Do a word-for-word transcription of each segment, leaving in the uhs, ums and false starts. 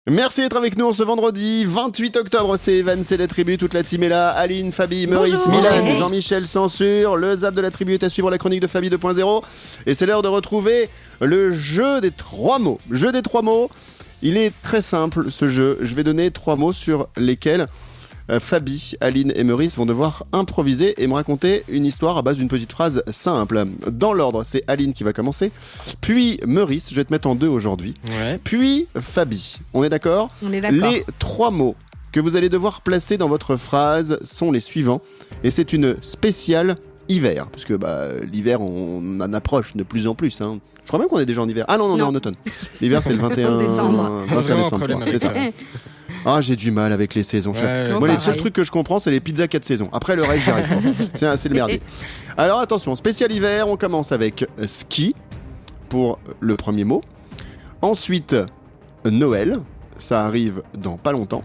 Merci d'être avec nous en ce vendredi vingt-huit octobre, c'est Evan, c'est la tribu, toute la team est là, Aline, Fabi, Maurice, Bonjour. Milan, Hey. Jean-Michel Censure, le zap de la tribu est à suivre, la chronique de Fabi deux point zéro et c'est l'heure de retrouver le jeu des trois mots. Jeu des trois mots, il est très simple ce jeu, je vais donner trois mots sur lesquels euh, Fabi, Aline et Maurice vont devoir improviser et me raconter une histoire à base d'une petite phrase simple. Dans l'ordre, c'est Aline qui va commencer, puis Maurice, je vais te mettre en deux aujourd'hui, Ouais. puis Fabi. On est d'accord ? On est d'accord. Les trois mots que vous allez devoir placer dans votre phrase sont les suivants. Et c'est une spéciale hiver. Puisque bah, l'hiver, on en approche de plus en plus. Hein. Je crois même qu'on est déjà en hiver. Ah non, non, non, Non. en automne. L'hiver, c'est le vingt et un Décembre. vingt et un Vraiment un décembre. problème je avec crois. C'est ça. ça. Ah, j'ai du mal avec les saisons. Je- Ouais, Moi, les pareil. seuls trucs que je comprends, c'est les pizzas quatre saisons. Après, le reste, j'y arrive pas. C'est, c'est le merdier. Alors, attention, spécial hiver, on commence avec euh, ski pour le premier mot. Ensuite, Noël. Ça arrive dans pas longtemps.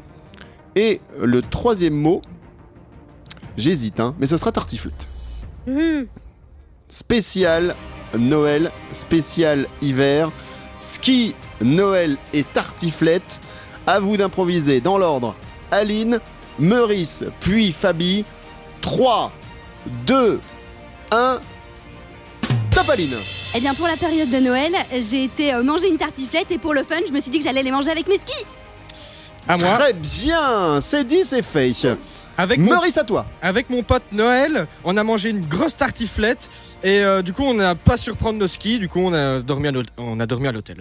Et le troisième mot, j'hésite, hein, mais ce sera tartiflette. Mmh. Spécial Noël, spécial hiver, ski, Noël et tartiflette. À vous d'improviser dans l'ordre. Aline, Maurice, puis Fabi. trois, deux, un. Top Aline. Eh bien, pour la période de Noël, j'ai été euh, manger une tartiflette et pour le fun, je me suis dit que j'allais les manger avec mes skis. À moi, Très bien, c'est dit, c'est fait. avec mon, Maurice, à toi. avec mon pote Noël, on a mangé une grosse tartiflette et euh, du coup on n'a pas su reprendre nos skis, du coup on a dormi à, l'hôtel- on a dormi à l'hôtel.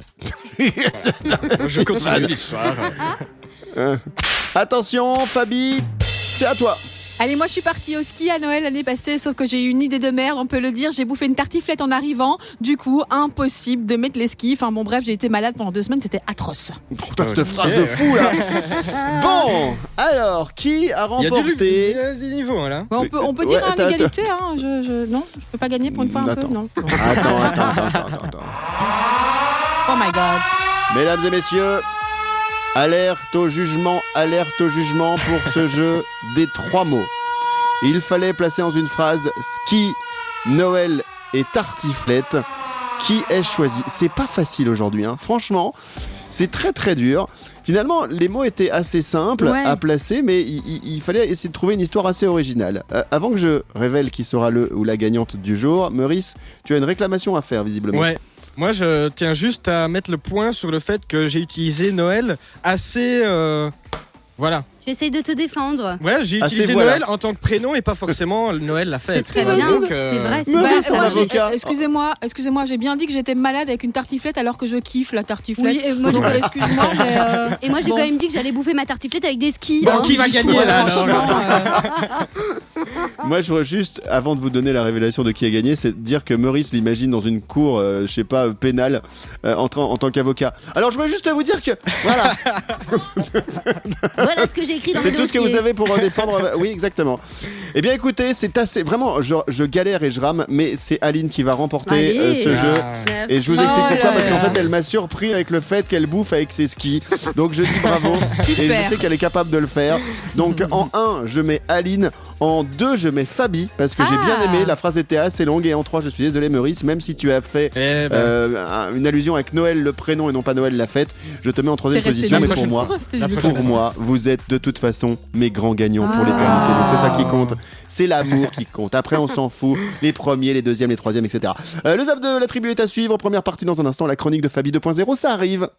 Je continue l'histoire. Euh, Attention, Fabi, c'est à toi. Allez, moi je suis partie au ski à Noël l'année passée, sauf que j'ai eu une idée de merde, on peut le dire. J'ai bouffé une tartiflette en arrivant, du coup, impossible de mettre les skis. Enfin bon, bref, j'ai été malade pendant deux semaines, c'était atroce. Putain, cette Ok. phrase de fou là. Bon, alors, qui a Il y a du, il remporté y a du niveau hein, là. Ouais, on peut, on peut Ouais, dire attends, en égalité, hein. Je, je, non, je peux pas gagner pour une fois un Attends. peu, non. Attends, attends, attends, attends, attends. Oh my god. Mesdames et messieurs, alerte au jugement, alerte au jugement pour ce jeu des trois mots. Il fallait placer dans une phrase ski, Noël et tartiflette. Qui ai-je choisi ? C'est pas facile aujourd'hui, hein. Franchement, c'est très très dur. Finalement, les mots étaient assez simples Ouais. à placer, mais il, il- il fallait essayer de trouver une histoire assez originale. Euh, avant que je révèle qui sera le ou la gagnante du jour, Maurice, tu as une réclamation à faire visiblement. Ouais. Moi je tiens juste à mettre le point sur le fait que j'ai utilisé Noël assez... euh, Voilà. Tu essayes de te défendre. Ouais, j'ai Ah, utilisé c'est voilà. Noël en tant que prénom et pas forcément Noël la fête. C'est très Voilà, bien, donc, euh, c'est vrai, c'est Mais vrai. oui, c'est moi, un j'ai- avocat. euh, excusez-moi, excusez-moi, j'ai bien dit que j'étais malade avec une tartiflette alors que je kiffe la tartiflette. Oui, et moi, Donc, j'ai- euh, excuse-moi, mais. euh, Et moi, j'ai bon. quand même dit que j'allais bouffer ma tartiflette avec des skis. Bon, hein. qui va gagner Ouais, là alors franchement, euh, Moi, je voudrais juste, avant de vous donner la révélation de qui a gagné, c'est de dire que Maurice l'imagine dans une cour, euh, je sais pas, euh, pénale, euh, en, train- en tant qu'avocat. Alors, je voulais juste vous dire que, voilà, Voilà ce que j'ai écrit dans le c'est dossier. tout ce que vous avez pour euh, défendre. euh, Oui, exactement. Eh bien, écoutez, c'est assez, vraiment, je, je galère et je rame, mais c'est Aline qui va remporter Allez. euh, ce Ah. jeu. Merci. Et je vous explique Oh pourquoi, là parce qu'en là. fait, elle m'a surpris avec le fait qu'elle bouffe avec ses skis. Donc, je dis bravo. Et je Super. sais qu'elle est capable de le faire. Donc, en un, je mets Aline. En deux, je mets Fabi, parce que j'ai Ah. bien aimé. La phrase était assez longue. Et en trois, je suis désolé, Maurice, même si tu as fait Eh ben, euh, un- une allusion avec Noël le prénom et non pas Noël la fête, je te mets en t'es troisième resté position. la Mais nul. pour prochaine moi, Oh, c'était La nul. prochaine pour moi, vous êtes de toute façon mes grands gagnants pour Ah. l'éternité. Donc c'est ça qui compte. C'est l'amour qui compte. Après, on s'en fout. Les premiers, les deuxièmes, les troisièmes, et cetera. Euh, le zap de la tribu est à suivre. Première partie dans un instant. La chronique de Fabi deux point zéro, ça arrive.